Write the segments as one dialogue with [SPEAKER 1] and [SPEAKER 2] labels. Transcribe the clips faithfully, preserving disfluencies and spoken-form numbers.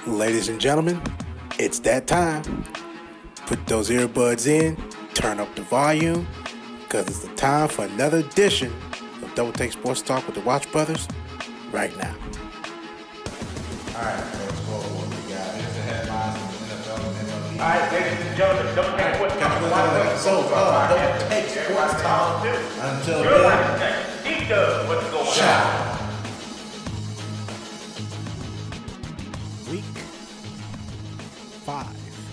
[SPEAKER 1] Ladies and gentlemen, it's that time. Put those earbuds in, turn up the volume, because it's the time for another edition of Double Take Sports Talk with the Watch Brothers right now.
[SPEAKER 2] All right, so let's go over what we got. Here's the headlines from the N F L and M L B.
[SPEAKER 3] All right, ladies and gentlemen, Double Take Sports Talk with the Watch Brothers.
[SPEAKER 2] So, uh, Double Take Sports Talk until then.
[SPEAKER 3] He does what's going on.
[SPEAKER 2] Ciao.
[SPEAKER 1] Week five.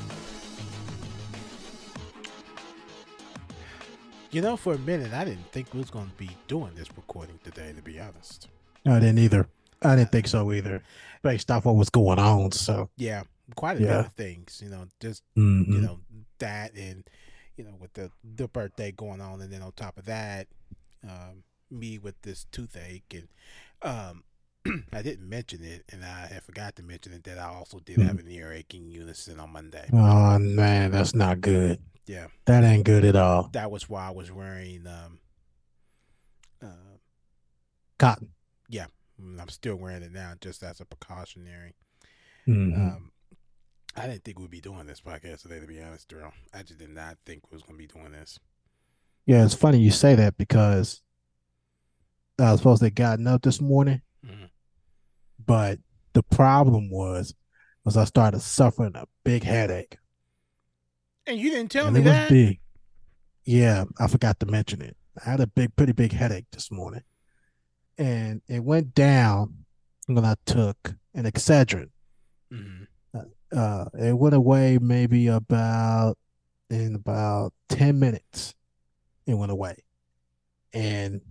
[SPEAKER 1] You know, for a minute, I didn't think we was going to be doing this recording today, to be honest.
[SPEAKER 4] I didn't either. I didn't think so either, based off what was going on. So
[SPEAKER 1] Yeah, quite a
[SPEAKER 4] Yeah.
[SPEAKER 1] bit of things, you know, just,
[SPEAKER 4] mhm.
[SPEAKER 1] you know, that and, you know, with the, the birthday going on. And then on top of that, um, me with this toothache. And um, I didn't mention it, and I had forgot to mention it, that I also did have an earache in unison on Monday.
[SPEAKER 4] Oh man, that's not good.
[SPEAKER 1] Yeah,
[SPEAKER 4] That ain't good at all.
[SPEAKER 1] that was why I was wearing, um, uh,
[SPEAKER 4] Cotton.
[SPEAKER 1] yeah, I'm still wearing it now just as a precautionary.
[SPEAKER 4] Mhm.
[SPEAKER 1] Um, I didn't think we'd be doing this podcast today, to be honest, Daryl. I just did not think we was going to be doing this.
[SPEAKER 4] Yeah, it's funny you say that because I was supposed to have gotten up this morning,
[SPEAKER 1] Mhm.
[SPEAKER 4] but the problem was, was I started suffering a big headache.
[SPEAKER 1] And you didn't tell
[SPEAKER 4] and
[SPEAKER 1] me
[SPEAKER 4] it was
[SPEAKER 1] that.
[SPEAKER 4] big. Yeah, I forgot to mention it. I had a big, pretty big headache this morning, and it went down when I took an Excedrin.
[SPEAKER 1] Mhm.
[SPEAKER 4] Uh, it went away maybe about in about ten minutes. It went away, and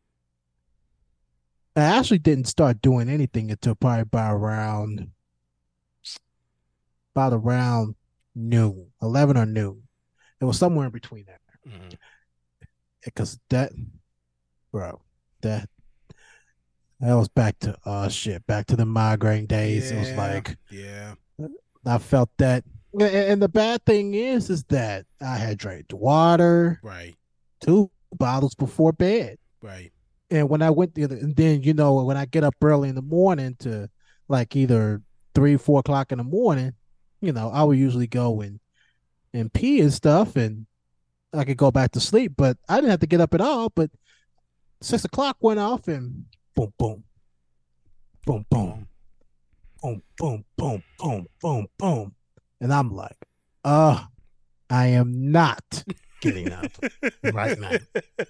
[SPEAKER 4] I actually didn't start doing anything until probably by around about around noon, eleven or noon. It was somewhere in between there.
[SPEAKER 1] Mhm.
[SPEAKER 4] Because that, bro, that that was back to uh shit, back to the migraine days. It was
[SPEAKER 1] Yeah,
[SPEAKER 4] like
[SPEAKER 1] yeah.
[SPEAKER 4] I felt that, and, and the bad thing is, is that I had drank water,
[SPEAKER 1] Right,
[SPEAKER 4] two bottles before bed,
[SPEAKER 1] right.
[SPEAKER 4] and when I went the other, and then you know when I get up early in the morning to like either three, four o'clock in the morning, you know I would usually go and and pee and stuff, and I could go back to sleep, but I didn't have to get up at all. But six o'clock went off, and boom, boom, boom, boom, boom, boom, boom, boom, boom, boom, and I'm like, uh, I am not getting up right now.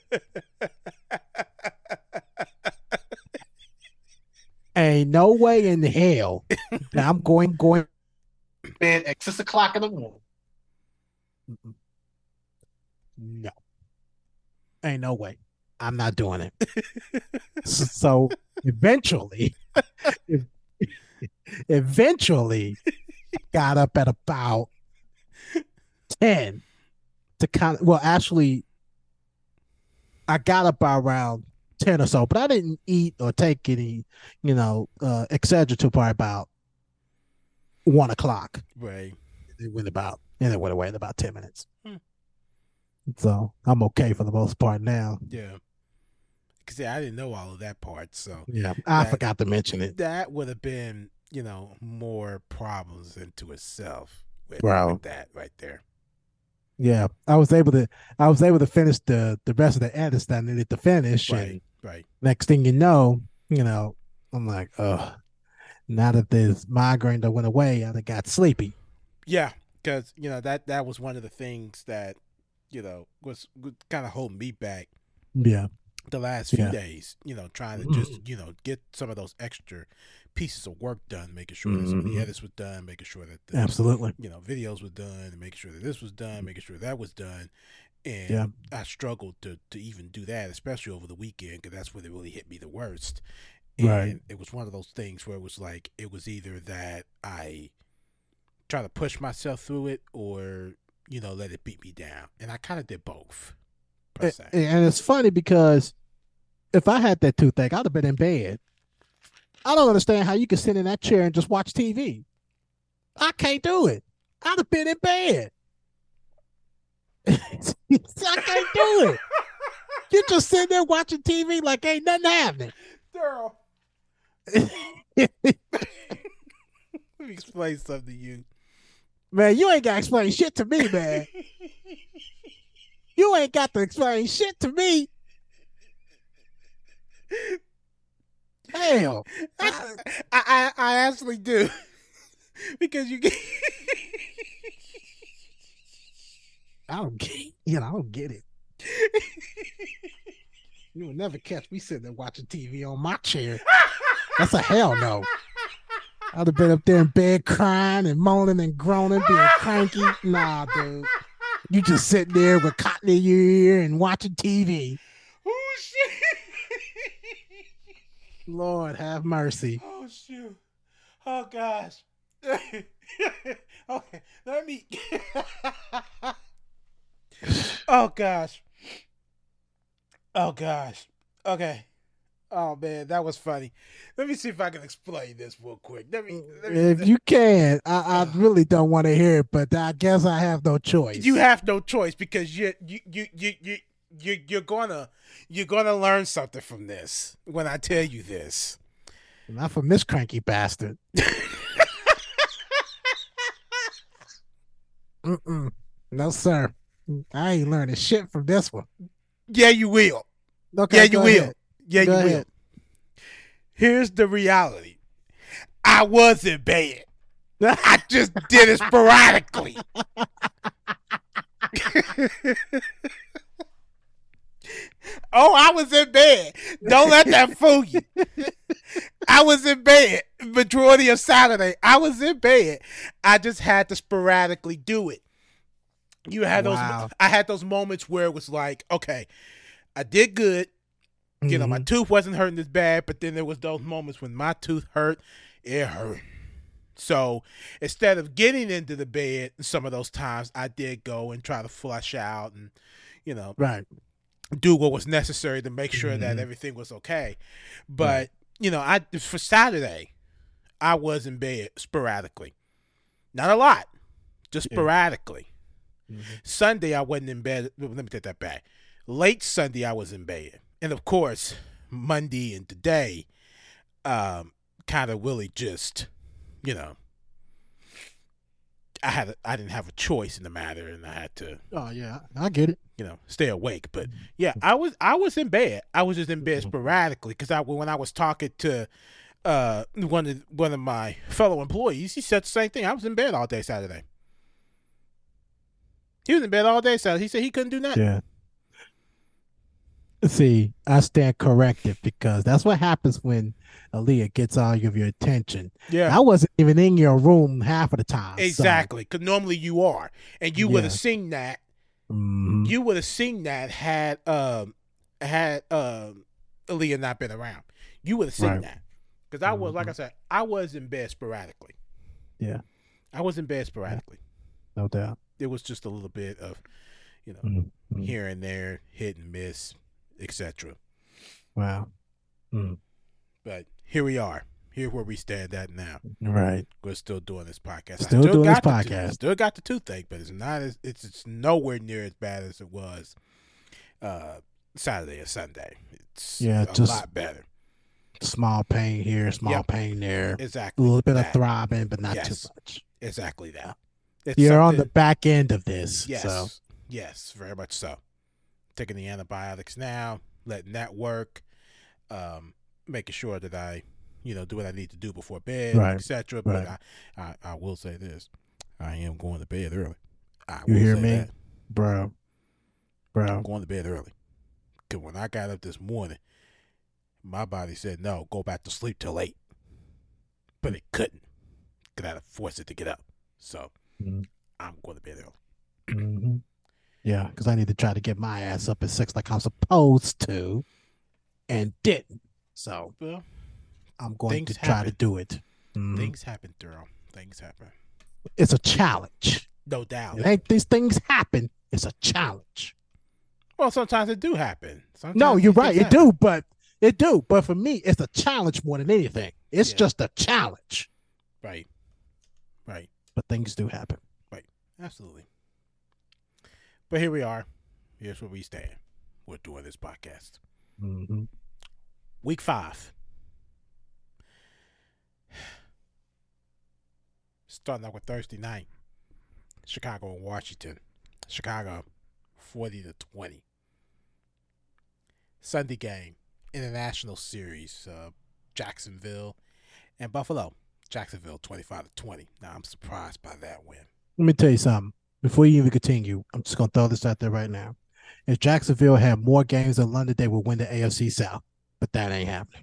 [SPEAKER 4] Ain't no way in hell that I'm going going to bed at six o'clock in the morning. Mm-mm. No, ain't no way. I'm not doing it. So eventually, ev- eventually, got up at about ten to kind of, well, actually, I got up by around ten or so, but I didn't eat or take any, you know, uh, et cetera till probably about one o'clock.
[SPEAKER 1] Right.
[SPEAKER 4] It went about, and it went away in about ten minutes.
[SPEAKER 1] Hmm.
[SPEAKER 4] So I'm okay for the most part now.
[SPEAKER 1] Yeah. Because I didn't know all of that part, so
[SPEAKER 4] Yeah, I
[SPEAKER 1] That-
[SPEAKER 4] forgot to mention it.
[SPEAKER 1] that would have been, you know, more problems into itself with,
[SPEAKER 4] Bro.
[SPEAKER 1] with that right there.
[SPEAKER 4] Yeah, I was able to, I was able to finish the the rest of the edits that I needed to finish, and
[SPEAKER 1] Right, right.
[SPEAKER 4] next thing you know, you know, I'm like, ugh. Now that this migraine that went away, I done got sleepy.
[SPEAKER 1] Yeah, because, you know, that, that was one of the things that, you know, was, was kind of holding me back
[SPEAKER 4] Yeah,
[SPEAKER 1] the last few
[SPEAKER 4] Yeah.
[SPEAKER 1] days, you know, trying to just, you know, get some of those extra pieces of work done, making sure that some of the
[SPEAKER 4] Mhm.
[SPEAKER 1] edits was done, making sure that the,
[SPEAKER 4] absolutely.
[SPEAKER 1] you know, videos were done, and making sure that this was done, making sure that was done. And
[SPEAKER 4] Yeah.
[SPEAKER 1] I struggled to, to even do that, especially over the weekend, because that's when it really hit me the worst. And
[SPEAKER 4] Right.
[SPEAKER 1] it was one of those things where it was like, it was either that I try to push myself through it, or, you know, let it beat me down. And I kind of did both, per
[SPEAKER 4] A-
[SPEAKER 1] se.
[SPEAKER 4] And it's funny because if I had that toothache, I'd have been in bed. I don't understand how you can sit in that chair and just watch T V. I can't do it. I'd have been in bed. I can't do it. You're just sitting there watching T V like ain't nothing happening.
[SPEAKER 1] Daryl. me explain something to you.
[SPEAKER 4] Man, you ain't got to explain shit to me, man. You ain't got to explain shit to me. Hell.
[SPEAKER 1] I, I, I actually do. Because you get...
[SPEAKER 4] I don't get you know, I don't get it. You will never catch me sitting there watching T V on my chair. That's a hell no. I'd have been up there in bed crying and moaning and groaning, being cranky. Nah, dude. You just sitting there with cotton in your ear and watching T V.
[SPEAKER 1] Oh, shit.
[SPEAKER 4] Lord have mercy.
[SPEAKER 1] Oh, shoot. Oh, gosh. Okay, let me... Oh, gosh. Oh, gosh. Okay. Oh, man, that was funny. Let me see if I can explain this real quick. Let me, let me,
[SPEAKER 4] If you can, I, I really don't want to hear it, but I guess I have no choice.
[SPEAKER 1] You have no choice because you you you you you you you're gonna you're gonna learn something from this when I tell you this.
[SPEAKER 4] Not from this cranky bastard. Mm-mm. No, sir. I ain't learning shit from this one.
[SPEAKER 1] Yeah, you will.
[SPEAKER 4] Okay,
[SPEAKER 1] yeah, you
[SPEAKER 4] go
[SPEAKER 1] will.
[SPEAKER 4] ahead.
[SPEAKER 1] Yeah,
[SPEAKER 4] Go
[SPEAKER 1] you
[SPEAKER 4] ahead.
[SPEAKER 1] will. Here's the reality. I was in bed. I just did it sporadically. Oh, I was in bed. Don't let that fool you. I was in bed majority of Saturday. I was in bed. I just had to sporadically do it. You had
[SPEAKER 4] Wow.
[SPEAKER 1] those. I had those moments where it was like, okay, I did good. You know, my
[SPEAKER 4] Mhm.
[SPEAKER 1] tooth wasn't hurting as bad, but then there was those moments when my tooth hurt. It hurt. So instead of getting into the bed some of those times, I did go and try to flush out and, you know,
[SPEAKER 4] Right.
[SPEAKER 1] do what was necessary to make sure that
[SPEAKER 4] Mhm.
[SPEAKER 1] everything was okay. But, you know, I for Saturday, I was in bed sporadically. Not a lot, just
[SPEAKER 4] Yeah.
[SPEAKER 1] sporadically.
[SPEAKER 4] Mhm.
[SPEAKER 1] Sunday, I wasn't in bed. Let me take that back. Late Sunday, I was in bed. And, of course, Monday and today um, kind of really just, you know, I had a, I didn't have a choice in the matter, and I had to,
[SPEAKER 4] Oh yeah, I get it.
[SPEAKER 1] you know, stay awake. But yeah, I was I was in bed. I was just in bed sporadically because I when I was talking to uh, one of one of my fellow employees, he said the same thing. I was in bed all day Saturday. He was in bed all day Saturday. He said he couldn't do nothing.
[SPEAKER 4] Yeah. See, I stand corrected because that's what happens when Aaliyah gets all of your attention.
[SPEAKER 1] Yeah,
[SPEAKER 4] I wasn't even in your room half of the time. so-
[SPEAKER 1] exactly. Because normally you are, and you would have
[SPEAKER 4] Yeah.
[SPEAKER 1] seen that.
[SPEAKER 4] Mhm.
[SPEAKER 1] You would have seen that had um had um Aaliyah not been around. You would have seen
[SPEAKER 4] Right.
[SPEAKER 1] that because I was like I
[SPEAKER 4] Mhm.
[SPEAKER 1] said, I was in bed sporadically.
[SPEAKER 4] Yeah.
[SPEAKER 1] I was in bed sporadically.
[SPEAKER 4] No doubt.
[SPEAKER 1] It was just a little bit of, you know,
[SPEAKER 4] Mhm.
[SPEAKER 1] here and there, hit and miss, et cetera.
[SPEAKER 4] Wow. Mm.
[SPEAKER 1] But here we are. Here where we stand at now.
[SPEAKER 4] Right.
[SPEAKER 1] We're still doing this podcast. I
[SPEAKER 4] Still doing this
[SPEAKER 1] got the-
[SPEAKER 4] podcast.
[SPEAKER 1] still got the toothache, but it's not as it's it's nowhere near as bad as it was uh, Saturday or Sunday. It's
[SPEAKER 4] Yeah,
[SPEAKER 1] a
[SPEAKER 4] just-
[SPEAKER 1] lot better.
[SPEAKER 4] Small pain here, small
[SPEAKER 1] Yep.
[SPEAKER 4] pain there. A
[SPEAKER 1] Exactly.
[SPEAKER 4] little bit
[SPEAKER 1] that.
[SPEAKER 4] of throbbing, but not
[SPEAKER 1] Yes.
[SPEAKER 4] too much.
[SPEAKER 1] Exactly that. It's
[SPEAKER 4] You're on the
[SPEAKER 1] something-
[SPEAKER 4] back end of this.
[SPEAKER 1] yes,
[SPEAKER 4] So
[SPEAKER 1] yes, very much so. Taking the antibiotics now, letting that work, um, making sure that I, you know, do what I need to do before bed,
[SPEAKER 4] Right,
[SPEAKER 1] et cetera. But
[SPEAKER 4] right.
[SPEAKER 1] I, I, I will say this: I am going to bed early. I
[SPEAKER 4] You
[SPEAKER 1] will
[SPEAKER 4] hear
[SPEAKER 1] say
[SPEAKER 4] me?
[SPEAKER 1] that.
[SPEAKER 4] bro.
[SPEAKER 1] I'm
[SPEAKER 4] Bro.
[SPEAKER 1] going to bed early. Cause when I got up this morning, my body said no, go back to sleep till eight, but it couldn't. Cause I had to force it to get up. So
[SPEAKER 4] Mhm.
[SPEAKER 1] I'm going to bed early.
[SPEAKER 4] hmm Yeah, because I need to try to get my ass up at six like I'm supposed to, and didn't. So
[SPEAKER 1] Well,
[SPEAKER 4] I'm going
[SPEAKER 1] things
[SPEAKER 4] to try
[SPEAKER 1] happen.
[SPEAKER 4] to do it. Mhm.
[SPEAKER 1] things happen, Daryl. Things happen.
[SPEAKER 4] It's a challenge.
[SPEAKER 1] No doubt.
[SPEAKER 4] It ain't these things happen. It's a challenge.
[SPEAKER 1] Well, sometimes it do happen. Sometimes
[SPEAKER 4] No, you're
[SPEAKER 1] these
[SPEAKER 4] right.
[SPEAKER 1] things
[SPEAKER 4] It
[SPEAKER 1] happen.
[SPEAKER 4] do, but it do. But for me, it's a challenge more than anything. It's
[SPEAKER 1] Yeah.
[SPEAKER 4] just a challenge.
[SPEAKER 1] Right. Right.
[SPEAKER 4] But things do happen.
[SPEAKER 1] Absolutely. But here we are. Here's where we stand. We're doing this podcast.
[SPEAKER 4] Mm-hmm.
[SPEAKER 1] Week five. Starting out with Thursday night, Chicago and Washington. Chicago, forty to twenty. Sunday game, International Series, uh, Jacksonville and Buffalo. Jacksonville, twenty-five to twenty. Now, I'm surprised by that win.
[SPEAKER 4] Let me tell you something. Before you even continue, I'm just going to throw this out there right now. If Jacksonville had more games than London, they would win the A F C South. But that ain't happening.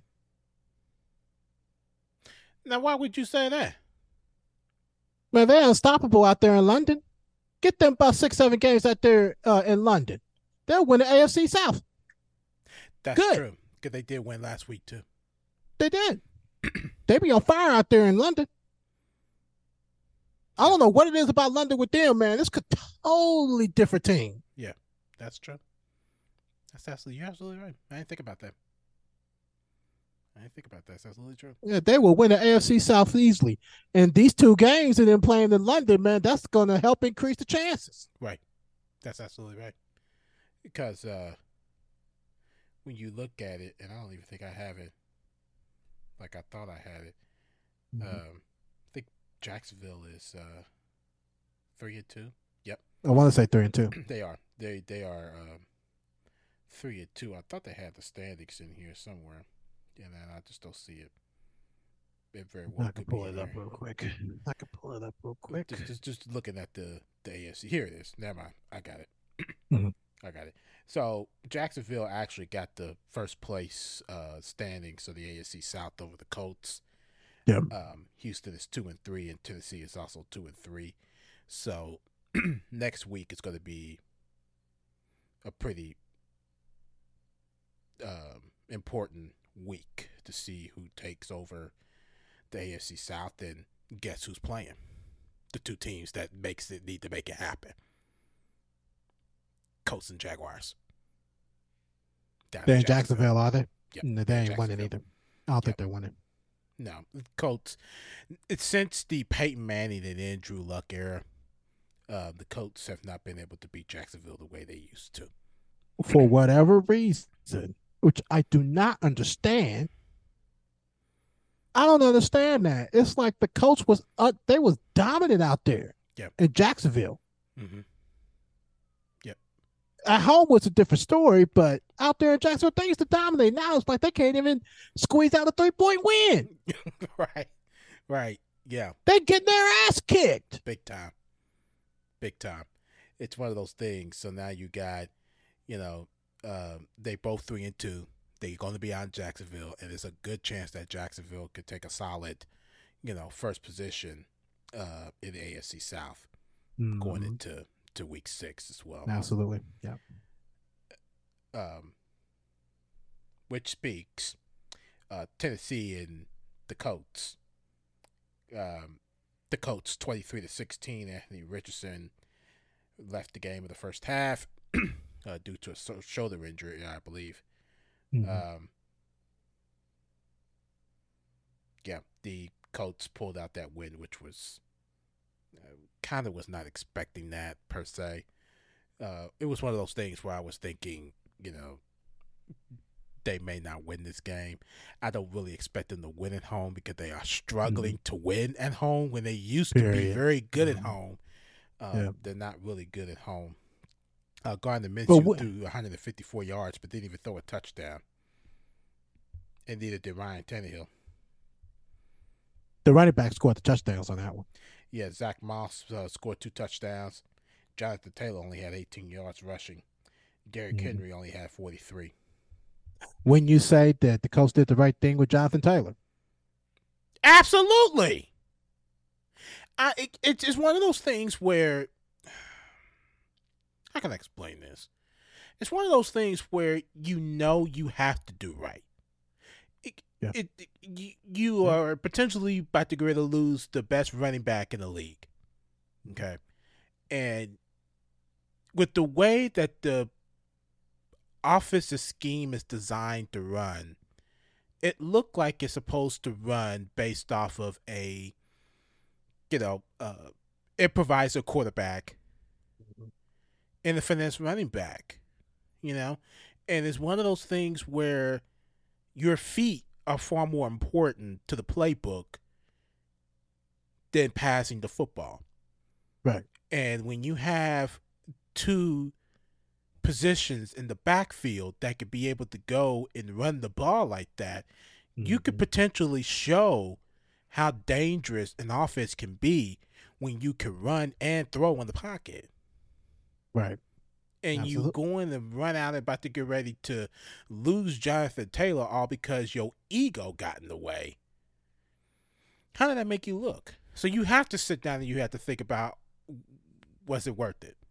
[SPEAKER 1] Now, why would you say that?
[SPEAKER 4] Man, they're unstoppable out there in London. Get them about six, seven games out there uh, in London. They'll win the A F C South.
[SPEAKER 1] That's
[SPEAKER 4] Good.
[SPEAKER 1] true. Because they did win last week, too.
[SPEAKER 4] They did. They be on fire out there in London. I don't know what it is about London with them, man. It's a totally different team.
[SPEAKER 1] Yeah, that's true. That's absolutely, you're absolutely right. I didn't think about that. I didn't think about that. That's absolutely true.
[SPEAKER 4] Yeah, they will win the A F C South easily. And these two games and then playing in London, man, that's going to help increase the chances.
[SPEAKER 1] Right. That's absolutely right. Because uh, when you look at it, and I don't even think I have it like I thought I had it. Mm-hmm. Um, I think Jacksonville is uh, three and two. Yep.
[SPEAKER 4] I want to say three and two.
[SPEAKER 1] They are. They they are um, three and two. I thought they had the standings in here somewhere, and then I just don't see it. It very well.
[SPEAKER 4] I can pull it up real quick. I can pull it up real quick.
[SPEAKER 1] Just, just, just looking at the the A F C. Here it is. Never mind. I got it.
[SPEAKER 4] Mm-hmm.
[SPEAKER 1] I got it. So Jacksonville actually got the first place uh, standings of the A F C South over the Colts.
[SPEAKER 4] Yep.
[SPEAKER 1] Um, Houston is two and three, and Tennessee is also two and three. So next week it's going to be a pretty um, important week to see who takes over the A F C South, and guess who's playing? The two teams that makes it need to make it happen. Colts and Jaguars.
[SPEAKER 4] They're in Jacksonville, are they?
[SPEAKER 1] Yep.
[SPEAKER 4] No, they ain't winning either. I don't yep. think they're winning.
[SPEAKER 1] No, Colts. It's since the Peyton Manning and Andrew Luck era, uh, the Colts have not been able to beat Jacksonville the way they used to.
[SPEAKER 4] For whatever reason, which I do not understand. I don't understand that. It's like the Colts was uh, they was dominant out there
[SPEAKER 1] yep.
[SPEAKER 4] in Jacksonville.
[SPEAKER 1] Mm-hmm. Yep.
[SPEAKER 4] At home was a different story, but out there in Jacksonville, they used to dominate. Now it's like they can't even squeeze out a three-point win.
[SPEAKER 1] Right. Right. Yeah.
[SPEAKER 4] They getting their ass kicked.
[SPEAKER 1] Big time. Big time. It's one of those things. So now you got, you know, um, they both three and two. They're going to be on Jacksonville, and there's a good chance that Jacksonville could take a solid, you know, first position uh, in the A F C South mm-hmm. going into to week six as well.
[SPEAKER 4] Absolutely, yeah.
[SPEAKER 1] Um, which speaks, uh, Tennessee and the Colts. Um, the Colts twenty-three to sixteen. Anthony Richardson left the game in the first half uh, due to a shoulder injury, I believe. Mm-hmm. Um, yeah, the Colts pulled out that win, which was uh, kind of was not expecting that per se. Uh, it was one of those things where I was thinking, you know, they may not win this game. I don't really expect them to win at home because they are struggling mm-hmm. to win at home when they used Period. to be very good mm-hmm. at home. Um, yeah. They're not really good at home. Uh, Gardner Minshew wh- threw one hundred fifty-four yards, but didn't even throw a touchdown. And neither did Ryan Tannehill.
[SPEAKER 4] The running back scored the touchdowns on that one.
[SPEAKER 1] Yeah, Zach Moss uh, scored two touchdowns. Jonathan Taylor only had eighteen yards rushing. Derrick mm-hmm. Henry only had forty-three.
[SPEAKER 4] When you say that the Colts did the right thing with Jonathan Taylor?
[SPEAKER 1] Absolutely. I, it, it's, it's one of those things where how can I explain this? It's one of those things where you know you have to do right. It, yeah. it, it, you, you yeah. are potentially about to get to lose the best running back in the league. Okay. And with the way that the offensive scheme is designed to run, it looked like it's supposed to run based off of a, you know, uh, improviser quarterback and a finesse running back, you know? And it's one of those things where your feet are far more important to the playbook than passing the football.
[SPEAKER 4] Right.
[SPEAKER 1] And when you have two positions in the backfield that could be able to go and run the ball like that, mm-hmm. you could potentially show how dangerous an offense can be when you can run and throw in the pocket.
[SPEAKER 4] Right.
[SPEAKER 1] And
[SPEAKER 4] Absolutely.
[SPEAKER 1] you going and run out about to get ready to lose Jonathan Taylor all because your ego got in the way. How did that make you look? So you have to sit down and you have to think about, was it worth it?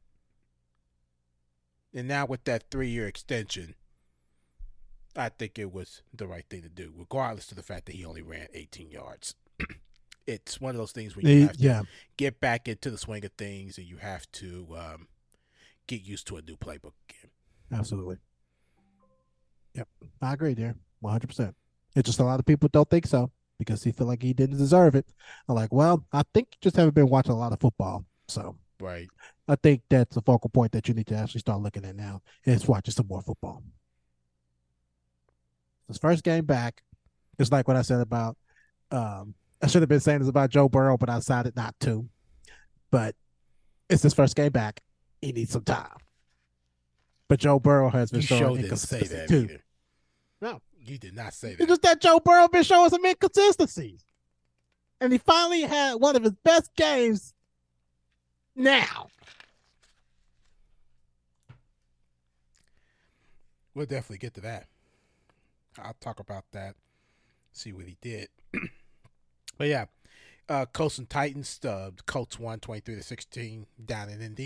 [SPEAKER 1] And now with that three-year extension, I think it was the right thing to do, regardless of the fact that he only ran eighteen yards. It's one of those things where you have to
[SPEAKER 4] yeah.
[SPEAKER 1] get back into the swing of things, and you have to um, get used to a new playbook again.
[SPEAKER 4] Absolutely. Yep, I agree there, one hundred percent. It's just a lot of people don't think so because he feel like he didn't deserve it. I'm like, well, I think you just haven't been watching a lot of football, so
[SPEAKER 1] right.
[SPEAKER 4] I think that's a focal point that you need to actually start looking at now is watching some more football. His first game back, it's like what I said about, um, I should have been saying this about Joe Burrow, but I decided not to. But it's his first game back. He needs some time. But Joe Burrow has been
[SPEAKER 1] you
[SPEAKER 4] showing
[SPEAKER 1] didn't say that
[SPEAKER 4] too.
[SPEAKER 1] Either.
[SPEAKER 4] No.
[SPEAKER 1] You did not say that.
[SPEAKER 4] It's just that Joe Burrow been showing some inconsistencies. And he finally had one of his best games now.
[SPEAKER 1] We'll definitely get to that. I'll talk about that, see what he did. But yeah, uh, Colts and Titans, uh, the Colts won twenty-three to sixteen down in Indy.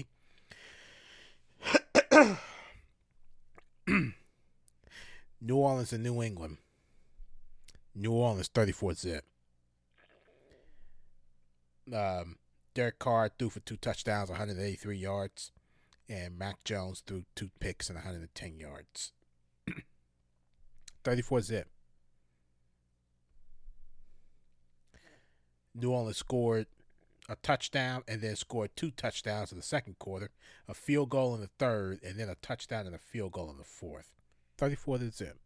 [SPEAKER 1] New Orleans and New England. New Orleans thirty-four zip. Um, Derek Carr threw for two touchdowns, one hundred eighty-three yards, and Mac Jones threw two picks and one hundred ten yards. thirty-four zip. New Orleans scored a touchdown and then scored two touchdowns in the second quarter, a field goal in the third, and then a touchdown and a field goal in the fourth. thirty-four to zip.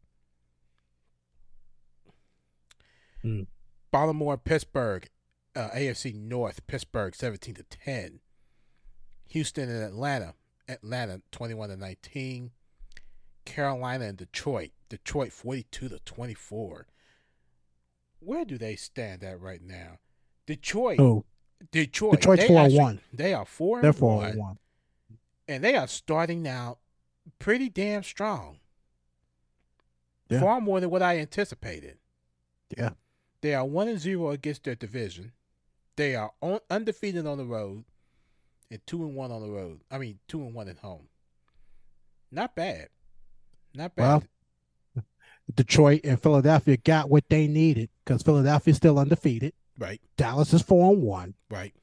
[SPEAKER 4] Mm.
[SPEAKER 1] Baltimore, Pittsburgh, uh, A F C North, Pittsburgh seventeen to ten. Houston and Atlanta, Atlanta twenty-one to nineteen. Carolina and Detroit, Detroit forty-two to twenty-four. Where do they stand at right now? Detroit.
[SPEAKER 4] Oh,
[SPEAKER 1] Detroit.
[SPEAKER 4] Detroit's four and one.
[SPEAKER 1] They are four and
[SPEAKER 4] They're four and one.
[SPEAKER 1] And they are starting now pretty damn strong.
[SPEAKER 4] Yeah.
[SPEAKER 1] Far more than what I anticipated.
[SPEAKER 4] Yeah.
[SPEAKER 1] They are one and zero against their division. They are on, undefeated on the road and two and one on the road. I mean, two and one at home. Not bad. Not bad.
[SPEAKER 4] Well, Detroit and Philadelphia got what they needed because Philadelphia's still undefeated.
[SPEAKER 1] Right.
[SPEAKER 4] Dallas is four and one.
[SPEAKER 1] Right.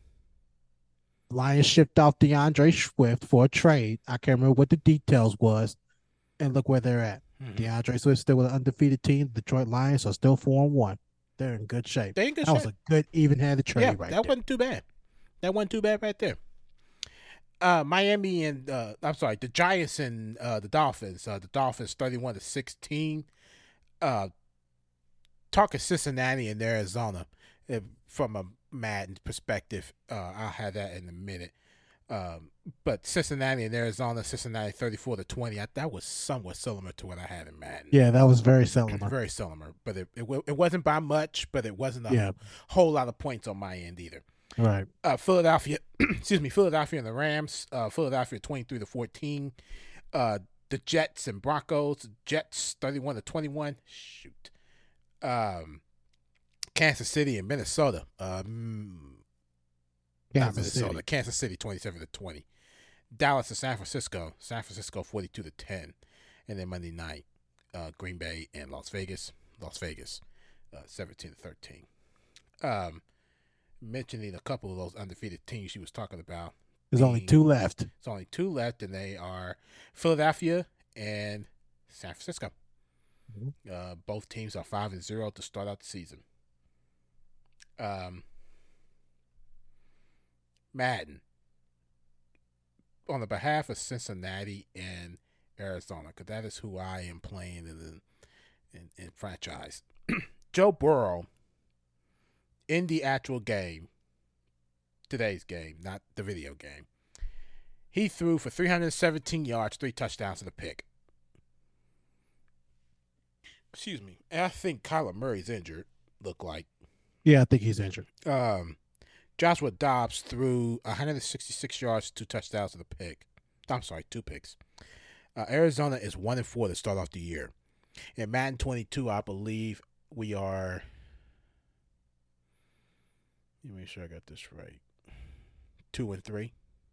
[SPEAKER 4] Lions shipped off DeAndre Swift for a trade. I can't remember what the details was. And look where they're at. Mm-hmm. DeAndre Swift still with an undefeated team. The Detroit Lions are still four and one. They're in good shape.
[SPEAKER 1] They're in good
[SPEAKER 4] that
[SPEAKER 1] shape.
[SPEAKER 4] was a good, even-handed trade
[SPEAKER 1] yeah,
[SPEAKER 4] right
[SPEAKER 1] that
[SPEAKER 4] there.
[SPEAKER 1] That wasn't too bad. That wasn't too bad right there. Uh, Miami and uh, I'm sorry, the Giants and uh, the Dolphins. Uh, the Dolphins thirty-one to sixteen. Uh, talking Cincinnati and Arizona, if, from a Madden perspective, uh, I'll have that in a minute. Um, but Cincinnati and Arizona, Cincinnati thirty-four to twenty. I, that was somewhat similar to what I had in Madden.
[SPEAKER 4] Yeah, that was very similar.
[SPEAKER 1] Very similar, but it, it it wasn't by much, but it wasn't a
[SPEAKER 4] yeah.
[SPEAKER 1] whole lot of points on my end either.
[SPEAKER 4] Right.
[SPEAKER 1] Uh, Philadelphia, excuse me, Philadelphia and the Rams. Uh, Philadelphia twenty-three to fourteen. Uh, the Jets and Broncos. Jets thirty-one to twenty-one. Shoot. Um, Kansas City and Minnesota. Um, not Minnesota. City. Kansas City twenty-seven to twenty. Dallas and San Francisco. San Francisco forty-two to ten. And then Monday night, uh, Green Bay and Las Vegas. Las Vegas, uh, seventeen to thirteen. Um. Mentioning a couple of those undefeated teams she was talking about.
[SPEAKER 4] There's being, only two left.
[SPEAKER 1] There's only two left, and they are Philadelphia and San Francisco. Mm-hmm. Uh, both teams are five and zero to start out the season. Um, Madden, on the behalf of Cincinnati and Arizona, because that is who I am playing in the in, in franchise. Joe Burrow, in the actual game, today's game, not the video game. He threw for three hundred seventeen yards, three touchdowns, and a pick. Excuse me. And I think Kyler Murray's injured, look like.
[SPEAKER 4] Yeah, I think he's injured.
[SPEAKER 1] Um, Joshua Dobbs threw one hundred sixty-six yards, two touchdowns, and a pick. I'm sorry, two picks. Uh, Arizona is one and four to start off the year. In Madden twenty-two, I believe we are. Let me make sure I got this right. Two and three,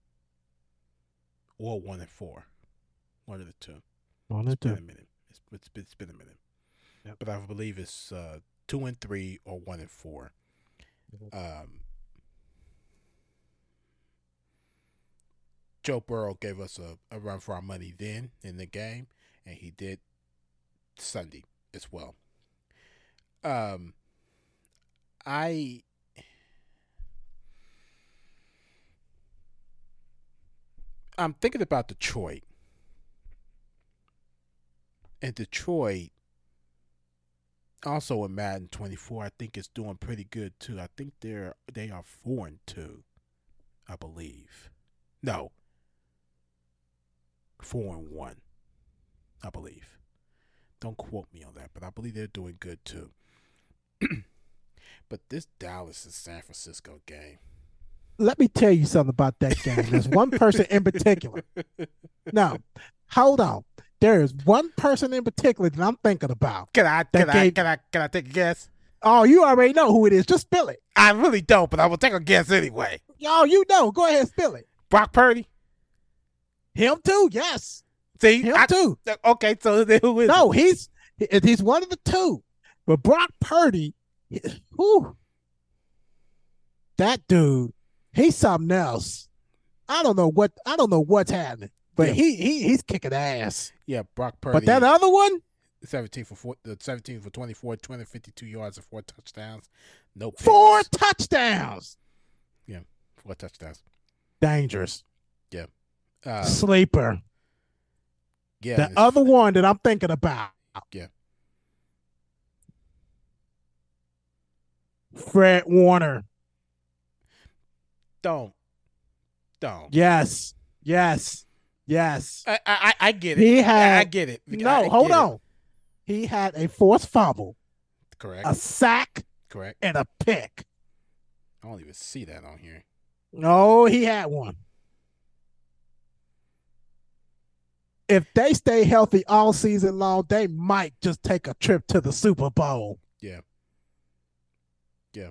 [SPEAKER 1] or one and four. One of the two.
[SPEAKER 4] One and
[SPEAKER 1] It's been
[SPEAKER 4] two.
[SPEAKER 1] a minute. It's, it's, been, it's been a minute.
[SPEAKER 4] Yep.
[SPEAKER 1] But I believe it's uh, two and three or one and four. Um, Joe Burrow gave us a, a run for our money then in the game, and he did Sunday as well. Um, I I'm thinking about Detroit, and Detroit also in Madden twenty-four, I think is doing pretty good too. I think they're they are four and two, I believe. No. Four and one, I believe. Don't quote me on that, but I believe they're doing good too. But this Dallas and San Francisco game.
[SPEAKER 4] Let me tell you something about that game. There's one person in particular. No, hold on. There is one person in particular that I'm thinking about.
[SPEAKER 1] Can I
[SPEAKER 4] That
[SPEAKER 1] can I
[SPEAKER 4] game-
[SPEAKER 1] can I can I take a guess?
[SPEAKER 4] Oh, you already know who it is. Just spill it.
[SPEAKER 1] I really don't, but I will take a guess anyway.
[SPEAKER 4] Oh, you know. Go ahead, spill it.
[SPEAKER 1] Brock Purdy.
[SPEAKER 4] Him too. Yes,
[SPEAKER 1] See,
[SPEAKER 4] him
[SPEAKER 1] I-
[SPEAKER 4] too.
[SPEAKER 1] okay, so then who is it?
[SPEAKER 4] No, he's he- he's one of the two. But Brock Purdy, whew, that dude, he's something else. I don't know what I don't know what's happening, but
[SPEAKER 1] Yeah.
[SPEAKER 4] he he he's kicking ass.
[SPEAKER 1] Yeah, Brock Purdy.
[SPEAKER 4] But that other one,
[SPEAKER 1] seventeen for four, uh, seventeen for twenty-four, two hundred fifty-two yards and four touchdowns. No picks.
[SPEAKER 4] four touchdowns.
[SPEAKER 1] Four touchdowns.
[SPEAKER 4] Dangerous.
[SPEAKER 1] Uh,
[SPEAKER 4] Sleeper.
[SPEAKER 1] yeah.
[SPEAKER 4] The
[SPEAKER 1] and it's-
[SPEAKER 4] other one that I'm thinking about.
[SPEAKER 1] Yeah.
[SPEAKER 4] Fred Warner.
[SPEAKER 1] Don't. Don't.
[SPEAKER 4] Yes. Yes. Yes.
[SPEAKER 1] I, I I get it.
[SPEAKER 4] He
[SPEAKER 1] I,
[SPEAKER 4] had
[SPEAKER 1] I get it.
[SPEAKER 4] No,
[SPEAKER 1] I
[SPEAKER 4] hold
[SPEAKER 1] get it.
[SPEAKER 4] on. He had a forced fumble,
[SPEAKER 1] Correct.
[SPEAKER 4] a sack,
[SPEAKER 1] Correct.
[SPEAKER 4] and a pick.
[SPEAKER 1] I don't even see that on here.
[SPEAKER 4] No, he had one. If they stay healthy all season long, they might just take a trip to the Super Bowl.
[SPEAKER 1] Yeah. Yeah.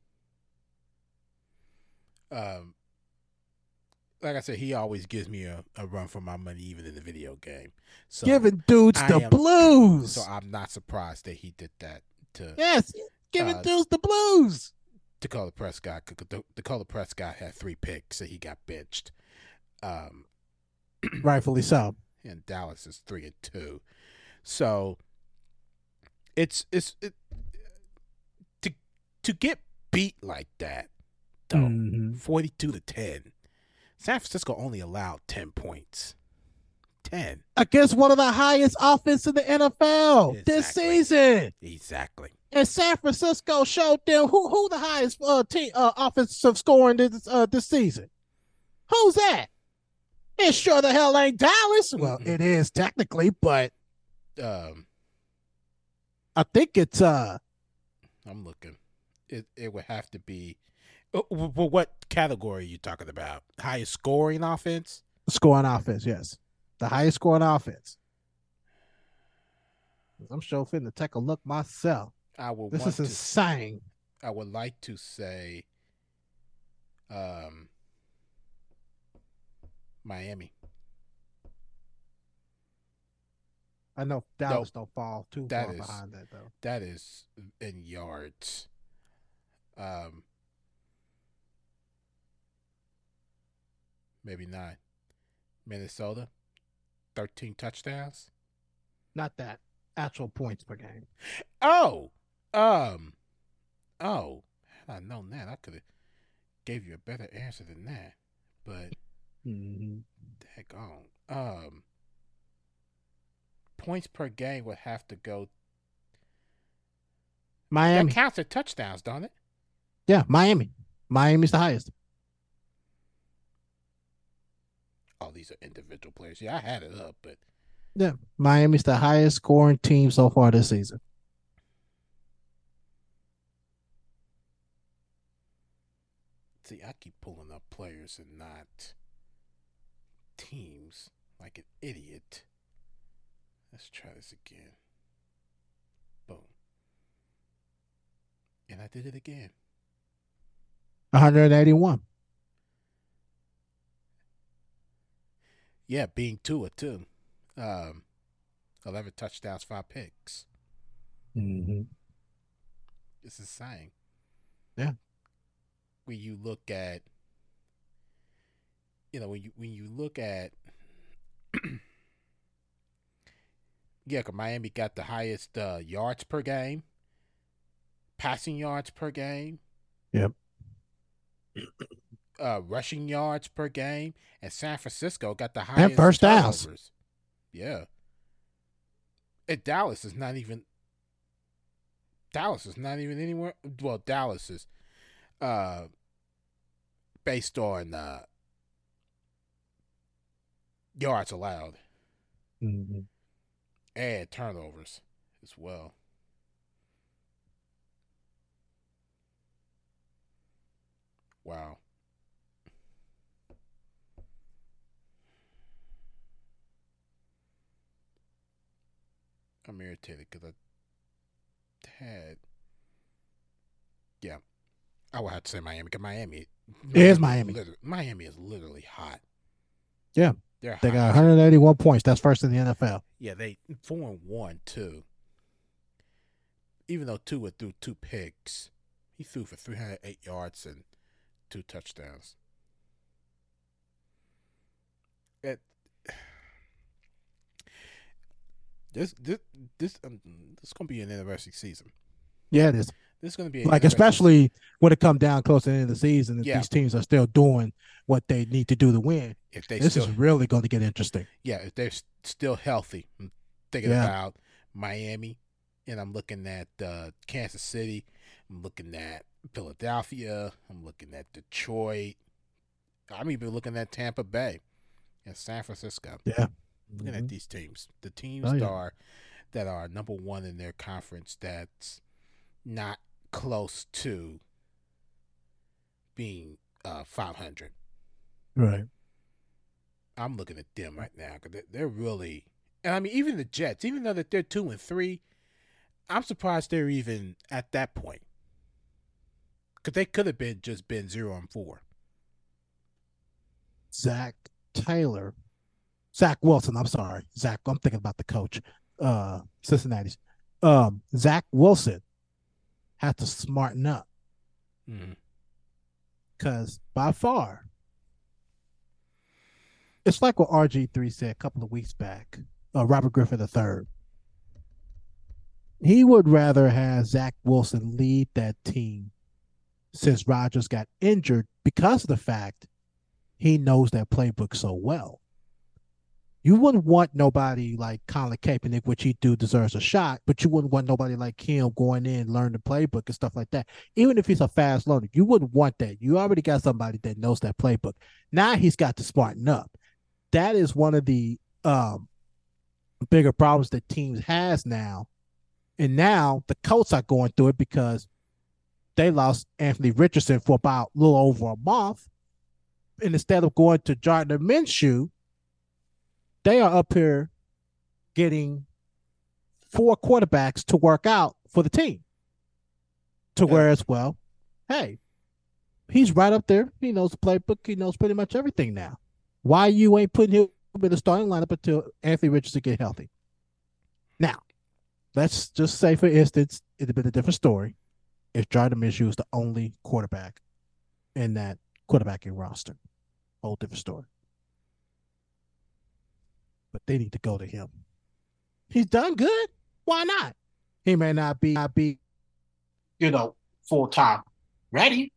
[SPEAKER 1] Um, like I said, he always gives me a, a run for my money, even in the video game. So,
[SPEAKER 4] Giving dudes
[SPEAKER 1] I
[SPEAKER 4] the
[SPEAKER 1] am-
[SPEAKER 4] blues.
[SPEAKER 1] so I'm not surprised that he did that to
[SPEAKER 4] yes, giving
[SPEAKER 1] Uh,
[SPEAKER 4] dudes the blues.
[SPEAKER 1] Dakota Prescott. Dakota Prescott had three picks, so he got benched. Um,
[SPEAKER 4] Rightfully so.
[SPEAKER 1] and Dallas is three and two. So it's it's it, to to get beat like that, though,
[SPEAKER 4] Mhm.
[SPEAKER 1] forty-two to ten. San Francisco only allowed ten points. Ten.
[SPEAKER 4] Against one of the highest offense in the N F L this
[SPEAKER 1] Exactly.
[SPEAKER 4] season.
[SPEAKER 1] Exactly.
[SPEAKER 4] And San Francisco showed them who who the highest uh, team uh, offensive scoring this uh, this season. Who's that? It sure the hell ain't Dallas. Well,
[SPEAKER 1] Mm-mm.
[SPEAKER 4] it is technically, but
[SPEAKER 1] Um,
[SPEAKER 4] I think it's uh
[SPEAKER 1] I'm looking. It it would have to be. uh, w- w- What category are you talking about? Highest scoring offense?
[SPEAKER 4] scoring offense. Yes, the highest scoring offense. I'm sure finna take a look myself.
[SPEAKER 1] I would
[SPEAKER 4] This
[SPEAKER 1] want
[SPEAKER 4] is
[SPEAKER 1] to.
[SPEAKER 4] insane.
[SPEAKER 1] I would like to say, um, Miami.
[SPEAKER 4] I know Dallas don't fall too
[SPEAKER 1] that
[SPEAKER 4] far
[SPEAKER 1] is-
[SPEAKER 4] behind that though.
[SPEAKER 1] That is in yards. Um, maybe nine. Minnesota, thirteen touchdowns.
[SPEAKER 4] Not that actual points per game.
[SPEAKER 1] Oh, um, oh. Had I known that, I could have gave you a better answer than that. But
[SPEAKER 4] Mhm.
[SPEAKER 1] heck on. Um, points per game would have to go.
[SPEAKER 4] Miami.
[SPEAKER 1] That counts as touchdowns, don't it?
[SPEAKER 4] Yeah, Miami. Miami's the highest.
[SPEAKER 1] Oh, these are individual players. Yeah, I had it up, but
[SPEAKER 4] Yeah, Miami's the highest scoring team so far this season.
[SPEAKER 1] see, I keep pulling up players and not teams like an idiot. Let's try this again. Boom. And I did it again.
[SPEAKER 4] one hundred eighty-one.
[SPEAKER 1] Yeah, being Tua too. Um, eleven touchdowns, five picks.
[SPEAKER 4] Mm-hmm.
[SPEAKER 1] This is saying.
[SPEAKER 4] Yeah.
[SPEAKER 1] When you look at, you know, when you when you look at, yeah, 'cause Miami got the highest uh, yards per game, passing yards per game.
[SPEAKER 4] Yep.
[SPEAKER 1] Uh, rushing yards per game, and San Francisco got the
[SPEAKER 4] And
[SPEAKER 1] highest
[SPEAKER 4] first downs.
[SPEAKER 1] turnovers. Yeah. And Dallas is not even. Dallas is not even anywhere. Well, Dallas is, uh, based on uh, yards allowed
[SPEAKER 4] Mm-hmm.
[SPEAKER 1] and turnovers as well. Wow. I'm irritated because I had. Yeah, I would have to say Miami because Miami.
[SPEAKER 4] It is Miami.
[SPEAKER 1] literally- Miami is literally hot.
[SPEAKER 4] Yeah.
[SPEAKER 1] They're
[SPEAKER 4] They
[SPEAKER 1] hot.
[SPEAKER 4] got one hundred eighty-one points. That's first in the N F L.
[SPEAKER 1] Yeah, they four and one too. Even though Tua threw two picks, he threw for three hundred eight yards and two touchdowns. It, this this this um, this is gonna be an interesting season.
[SPEAKER 4] Yeah, it is.
[SPEAKER 1] This is gonna be
[SPEAKER 4] Like,
[SPEAKER 1] interesting-
[SPEAKER 4] especially when it comes down close to the end of the season, and
[SPEAKER 1] Yeah.
[SPEAKER 4] these teams are still doing what they need to do to win.
[SPEAKER 1] if they
[SPEAKER 4] This
[SPEAKER 1] still
[SPEAKER 4] is really going to get interesting.
[SPEAKER 1] yeah if they're s- still healthy. I'm thinking
[SPEAKER 4] Yeah.
[SPEAKER 1] about Miami, and I'm looking at uh, Kansas City. I'm looking at Philadelphia. I'm looking at Detroit. I'm even looking at Tampa Bay and San Francisco.
[SPEAKER 4] Yeah.
[SPEAKER 1] Looking
[SPEAKER 4] Mhm.
[SPEAKER 1] at these teams, the teams
[SPEAKER 4] Oh,
[SPEAKER 1] that
[SPEAKER 4] yeah.
[SPEAKER 1] are that are number one in their conference, that's not close to being uh, five hundred.
[SPEAKER 4] Right.
[SPEAKER 1] I'm looking at them right now because they're really, and I mean, even the Jets, even though that they're two and three, I'm surprised they're even at that point because they could have been just been zero and four.
[SPEAKER 4] Zach Taylor, Zach Wilson. I'm sorry, Zach. I'm thinking about the coach, uh, Cincinnati's. Um, Zach Wilson had to smarten up
[SPEAKER 1] Mm-hmm.
[SPEAKER 4] because by far, it's like what R G three said a couple of weeks back. Uh, Robert Griffin the third. He would rather have Zach Wilson lead that team since Rodgers got injured because of the fact he knows that playbook so well. You wouldn't want nobody like Colin Kaepernick, which he do deserves a shot, but you wouldn't want nobody like him going in, learn the playbook and stuff like that. Even if he's a fast learner, you wouldn't want that. You already got somebody that knows that playbook. Now he's got to smarten up. That is one of the um, bigger problems that teams has now. And now the Colts are going through it because they lost Anthony Richardson for about a little over a month. And instead of going to Gardner Minshew, they are up here getting four quarterbacks to work out for the team. To
[SPEAKER 1] Yeah.
[SPEAKER 4] where as well, hey, he's right up there. He knows the playbook. He knows pretty much everything now. Why you ain't putting him in the starting lineup until Anthony Richardson get healthy? Now, let's just say, for instance, it'd have been a different story if Jordan Minshew was the only quarterback in that quarterbacking roster. Whole different story. But they need to go to him. He's done good. Why not? He may not be, not be, you know, full time ready,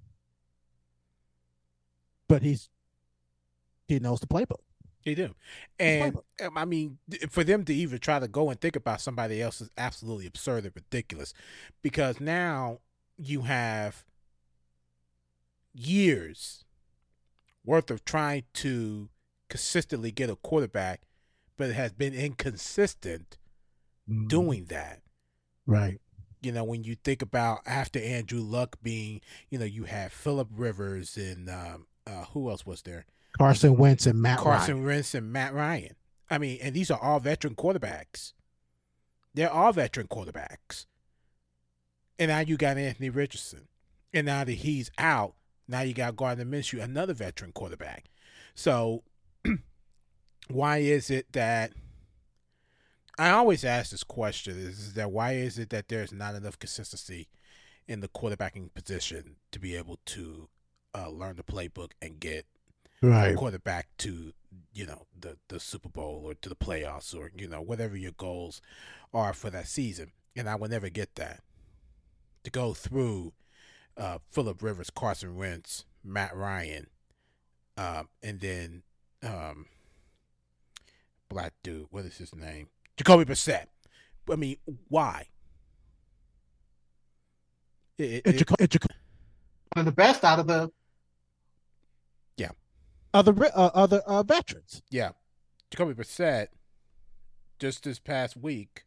[SPEAKER 4] but he's he knows the playbook.
[SPEAKER 1] They do. And um, I mean, th- for them to even try to go and think about somebody else is absolutely absurd and ridiculous because now you have years worth of trying to consistently get a quarterback, but it has been inconsistent
[SPEAKER 4] Mhm.
[SPEAKER 1] doing that.
[SPEAKER 4] Right.
[SPEAKER 1] You know, when you think about after Andrew Luck being, you know, you had Phillip Rivers and um, uh, who else was there?
[SPEAKER 4] Carson Wentz and Matt
[SPEAKER 1] Carson
[SPEAKER 4] Ryan.
[SPEAKER 1] Wentz and Matt Ryan. I mean, and these are all veteran quarterbacks. They're all veteran quarterbacks. And now you got Anthony Richardson. And now that he's out, now you got Gardner Minshew, another veteran quarterback. So why is it that I always ask this question is, is that why is it that there's not enough consistency in the quarterbacking position to be able to uh, learn the playbook and get
[SPEAKER 4] Right.
[SPEAKER 1] a quarterback to, you know, the, the Super Bowl or to the playoffs or, you know, whatever your goals are for that season. And I will never get that. To go through uh, Phillip Rivers, Carson Wentz, Matt Ryan, um, and then um, black dude, what is his name? Jacoby Brissett. I mean, why? It, it,
[SPEAKER 4] It's,
[SPEAKER 1] it,
[SPEAKER 4] Jaco- it's Jaco- one of the best out of the
[SPEAKER 1] Yeah.
[SPEAKER 4] other ri- uh, other uh, veterans.
[SPEAKER 1] yeah, Jacoby Brissett. Just this past week,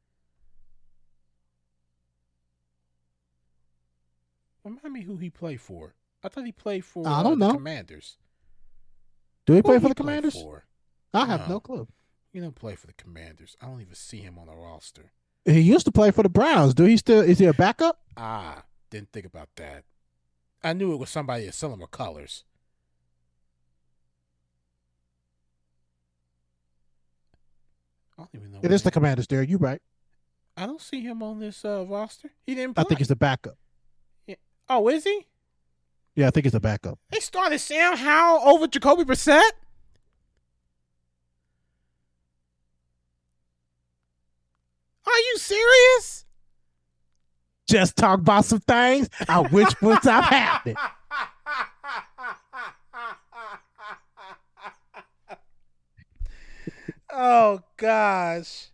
[SPEAKER 1] remind me who he played for. I thought he played for
[SPEAKER 4] I
[SPEAKER 1] uh,
[SPEAKER 4] don't
[SPEAKER 1] the
[SPEAKER 4] know.
[SPEAKER 1] Commanders.
[SPEAKER 4] Do he
[SPEAKER 1] Who
[SPEAKER 4] play for
[SPEAKER 1] he
[SPEAKER 4] the Commanders?
[SPEAKER 1] For?
[SPEAKER 4] I have
[SPEAKER 1] No.
[SPEAKER 4] no clue.
[SPEAKER 1] He don't play for the Commanders. I don't even see him on the roster.
[SPEAKER 4] He used to play for the Browns. Do he still? Is he a backup?
[SPEAKER 1] Ah, didn't think about that. I knew it was somebody at similar colors. I don't even know.
[SPEAKER 4] It
[SPEAKER 1] what
[SPEAKER 4] is the
[SPEAKER 1] he-
[SPEAKER 4] Commanders. There, you right.
[SPEAKER 1] I don't see him on this uh, roster. He didn't play.
[SPEAKER 4] I think he's a backup.
[SPEAKER 1] Oh, is he?
[SPEAKER 4] Yeah, I think he's a backup.
[SPEAKER 1] They started Sam Howell over Jacoby Brissett? Are you serious?
[SPEAKER 4] Just talk about some things I wish would stop happening.
[SPEAKER 1] Oh gosh.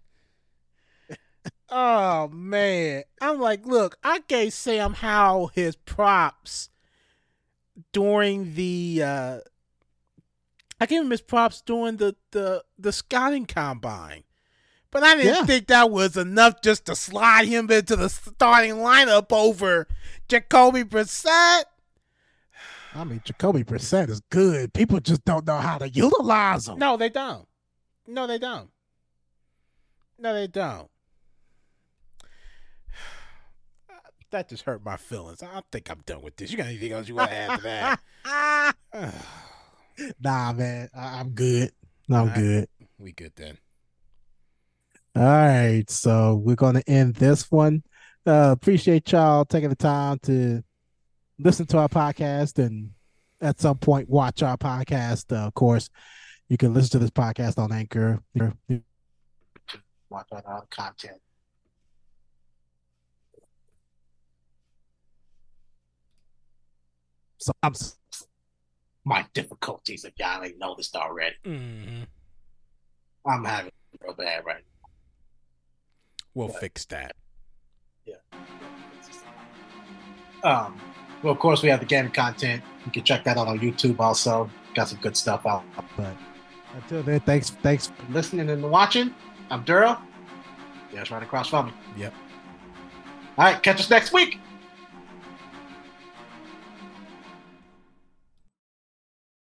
[SPEAKER 1] Oh man. I'm like, look, I gave Sam Howell his props during the uh I gave him his props during the the, the scouting combine. But I didn't
[SPEAKER 4] Yeah.
[SPEAKER 1] think that was enough just to slide him into the starting lineup over Jacoby Brissett.
[SPEAKER 4] I mean, Jacoby Brissett is good. People just don't know how to utilize him.
[SPEAKER 1] No, they don't. No, they don't. No, they don't. That just hurt my feelings. I think I'm done with this. You got anything else you want to add to that?
[SPEAKER 4] Nah, man, I- I'm good. I'm
[SPEAKER 1] All right.
[SPEAKER 4] good.
[SPEAKER 1] We good then.
[SPEAKER 4] All right, so we're gonna end this one. Uh, appreciate y'all taking the time to listen to our podcast and at some point watch our podcast. Uh, of course, you can listen to this podcast on Anchor. Watch our other content. So I'm my difficulties, if y'all ain't noticed already.
[SPEAKER 1] Mm-hmm.
[SPEAKER 4] I'm having it real bad right
[SPEAKER 1] We'll
[SPEAKER 4] Right.
[SPEAKER 1] fix that.
[SPEAKER 4] Um, well, of course, we have the gaming content. You can check that out on YouTube also. Got some good stuff out. But until then, thanks thanks for listening and watching. I'm Duro. There's right across from me.
[SPEAKER 1] Yep.
[SPEAKER 4] All right, catch us next week.